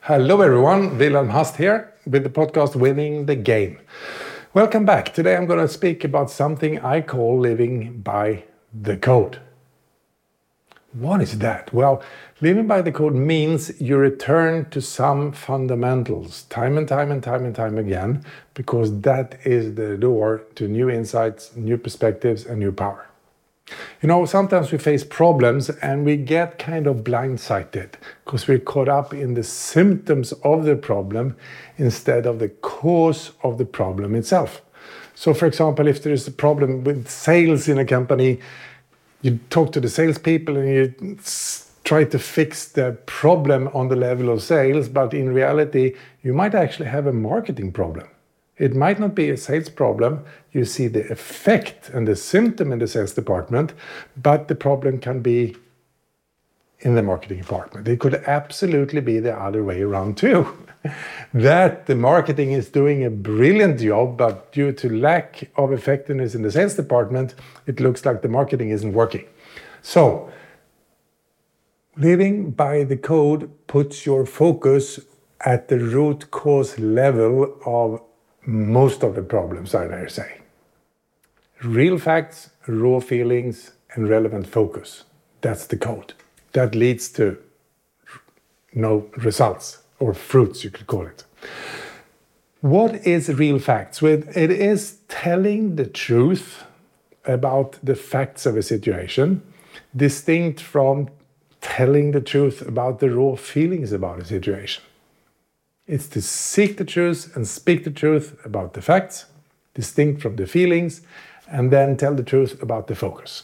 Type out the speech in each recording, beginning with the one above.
Hello everyone, Wilhelm Hast here with the podcast Winning the Game. Welcome back. Today I'm going to speak about something I call living by the code. What is that? Well, living by the code means you return to some fundamentals time and time again, because that is the door to new insights, new perspectives, and new power. You know, sometimes we face problems and we get kind of blindsided because we're caught up in the symptoms of the problem instead of the cause of the problem itself. So, for example, if there is a problem with sales in a company, you talk to the salespeople and you try to fix the problem on the level of sales, but in reality, you might actually have a marketing problem. It might not be a sales problem. You see the effect and the symptom in the sales department, but the problem can be in the marketing department. It could absolutely be the other way around too. That the marketing is doing a brilliant job, but due to lack of effectiveness in the sales department, it looks like the marketing isn't working. So, living by the code puts your focus at the root cause level of most of the problems, I dare say. Real facts, raw feelings, and relevant focus. That's the code. That leads to no results, or fruits you could call it. What is real facts? Well, it is telling the truth about the facts of a situation, distinct from telling the truth about the raw feelings about a situation. It's to seek the truth and speak the truth about the facts, distinct from the feelings, and then tell the truth about the focus.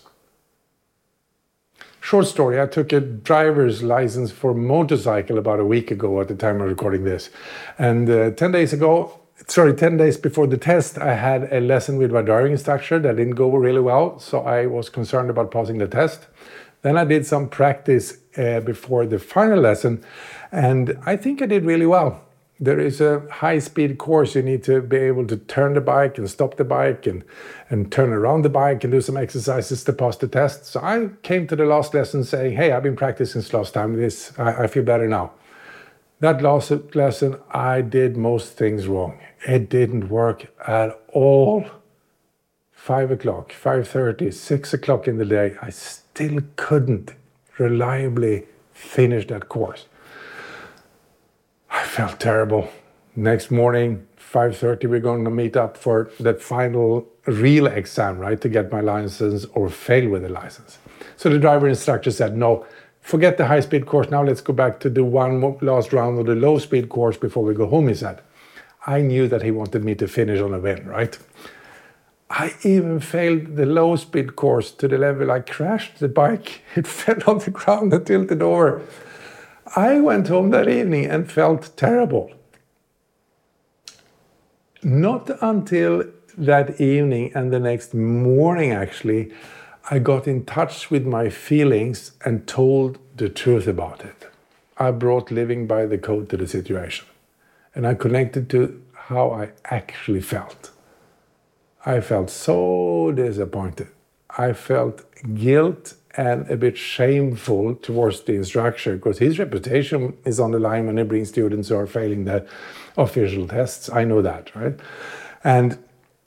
Short story, I took a driver's license for motorcycle about a week ago at the time of recording this. And 10 days before the test, I had a lesson with my driving instructor that didn't go really well, so I was concerned about passing the test. Then I did some practice before the final lesson, and I think I did really well. There is a high-speed course. You need to be able to turn the bike and stop the bike and turn around the bike and do some exercises to pass the test. So I came to the last lesson saying, hey, I've been practicing since last time. I feel better now. That last lesson, I did most things wrong. It didn't work at all. 5 o'clock, 5:30, 6 o'clock in the day, I still couldn't reliably finish that course. I felt terrible. Next morning, 5:30, we're going to meet up for that final real exam, right? To get my license or fail with the license. So the driver instructor said, no, forget the high-speed course. Now let's go back to do one last round of the low-speed course before we go home, he said. I knew that he wanted me to finish on a win, right? I even failed the low-speed course to the level I crashed the bike. It fell on the ground and tilted over. I went home that evening and felt terrible. Not until that evening and the next morning, actually, I got in touch with my feelings and told the truth about it. I brought living by the code to the situation. And I connected to how I actually felt. I felt so disappointed. I felt guilt and a bit shameful towards the instructor because his reputation is on the line when he brings students who are failing the official tests. I know that, right? And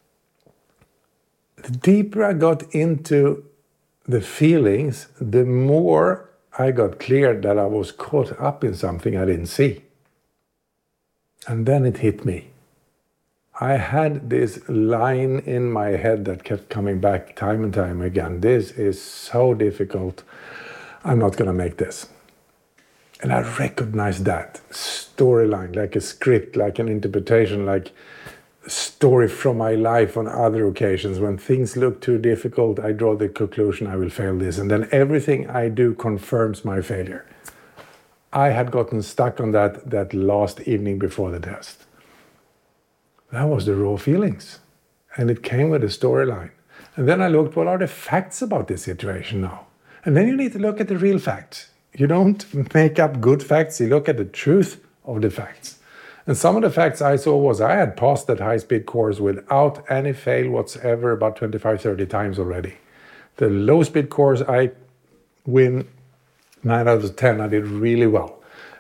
the deeper I got into the feelings, the more I got clear that I was caught up in something I didn't see. And then it hit me. I had this line in my head that kept coming back time and time again. This is so difficult. I'm not going to make this. And I recognized that storyline, like a script, like an interpretation, like a story from my life on other occasions. When things look too difficult, I draw the conclusion I will fail this. And then everything I do confirms my failure. I had gotten stuck on that last evening before the test. That was the raw feelings. And it came with a storyline. And then I looked, what are the facts about this situation now? And then you need to look at the real facts. You don't make up good facts, you look at the truth of the facts. And some of the facts I saw was I had passed that high-speed course without any fail whatsoever about 25, 30 times already. The low-speed course, I win 9 out of 10. I did really well.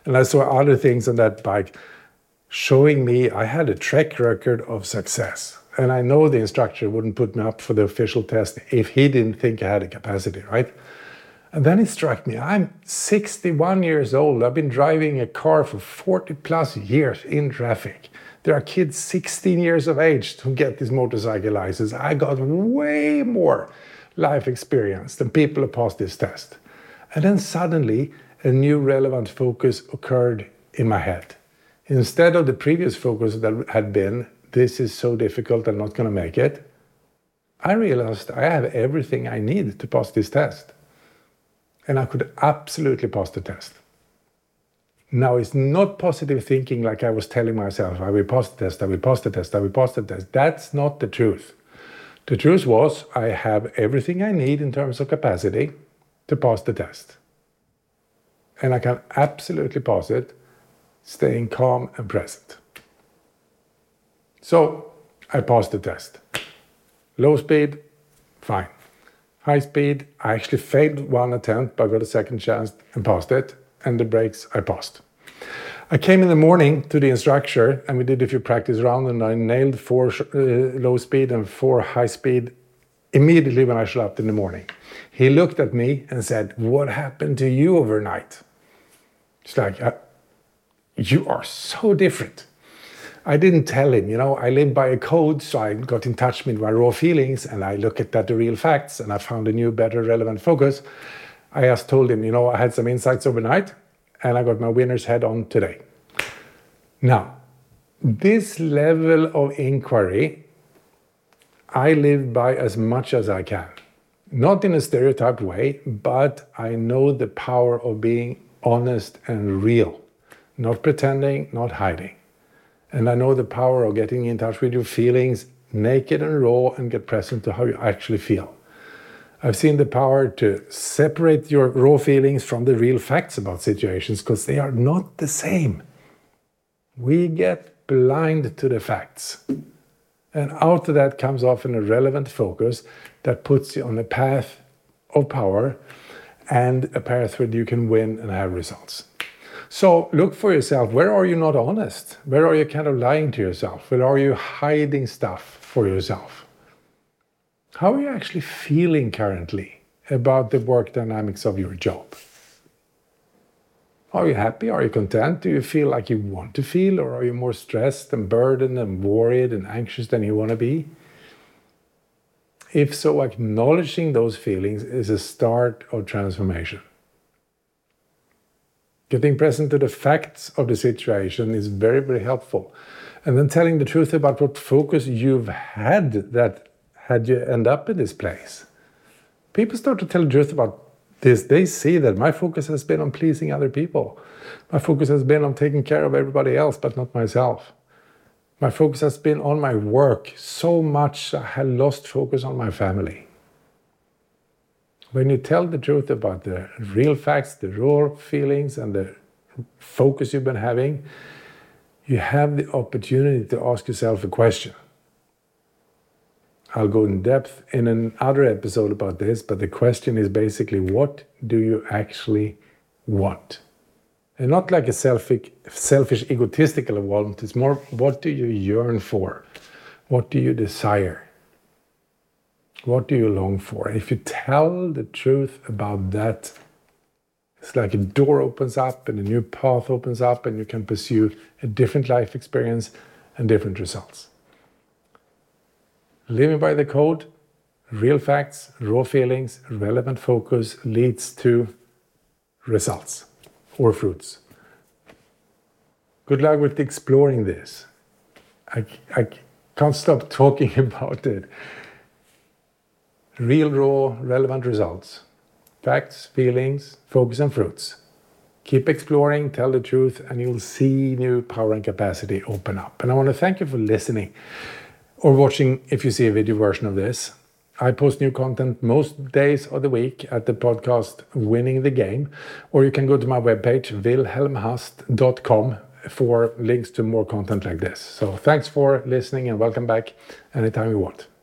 And I saw other things on that bike showing me I had a track record of success. And I know the instructor wouldn't put me up for the official test if he didn't think I had the capacity, right? And then it struck me, I'm 61 years old. I've been driving a car for 40 plus years in traffic. There are kids 16 years of age who get this motorcycle license. I got way more life experience than people who passed this test. And then suddenly a new relevant focus occurred in my head. Instead of the previous focus that had been, this is so difficult, I'm not going to make it, I realized I have everything I need to pass this test. And I could absolutely pass the test. Now, it's not positive thinking like I was telling myself, I will pass the test, I will pass the test, I will pass the test. That's not the truth. The truth was I have everything I need in terms of capacity to pass the test. And I can absolutely pass it, staying calm and present. So I passed the test. Low speed, fine. High speed, I actually failed one attempt, but I got a second chance and passed it. And the brakes, I passed. I came in the morning to the instructor and we did a few practice rounds and I nailed 4 low speed and 4 high speed immediately when I showed up in the morning. He looked at me and said, "What happened to you overnight?" It's like, you are so different. I didn't tell him, I live by a code, so I got in touch with my raw feelings and I looked at the real facts and I found a new, better, relevant focus. I just told him, I had some insights overnight and I got my winner's head on today. Now, this level of inquiry, I live by as much as I can. Not in a stereotyped way, but I know the power of being honest and real, not pretending, not hiding. And I know the power of getting in touch with your feelings, naked and raw, and get present to how you actually feel. I've seen the power to separate your raw feelings from the real facts about situations because they are not the same. We get blind to the facts. And out of that comes often a relevant focus that puts you on a path of power and a path where you can win and have results. So look for yourself. Where are you not honest? Where are you kind of lying to yourself? Where are you hiding stuff for yourself? How are you actually feeling currently about the work dynamics of your job? Are you happy? Are you content? Do you feel like you want to feel? Or are you more stressed and burdened and worried and anxious than you want to be? If so, acknowledging those feelings is a start of transformation. Getting present to the facts of the situation is very, very helpful. And then telling the truth about what focus you've had that had you end up in this place. People start to tell the truth about this. They see that my focus has been on pleasing other people. My focus has been on taking care of everybody else, but not myself. My focus has been on my work so much I had lost focus on my family. When you tell the truth about the real facts, the raw feelings, and the focus you've been having, you have the opportunity to ask yourself a question. I'll go in depth in another episode about this, but the question is basically, what do you actually want? And not like a selfish, egotistical want. It's more, what do you yearn for? What do you desire? What do you long for? If you tell the truth about that, it's like a door opens up and a new path opens up and you can pursue a different life experience and different results. Living by the code, real facts, raw feelings, relevant focus leads to results or fruits. Good luck with exploring this. I can't stop talking about it. Real, raw, relevant results. Facts, feelings, focus and fruits. Keep exploring, tell the truth, and you'll see new power and capacity open up. And I want to thank you for listening or watching if you see a video version of this. I post new content most days of the week at the podcast Winning the Game, or you can go to my webpage wilhelmhast.com for links to more content like this. So thanks for listening and welcome back anytime you want.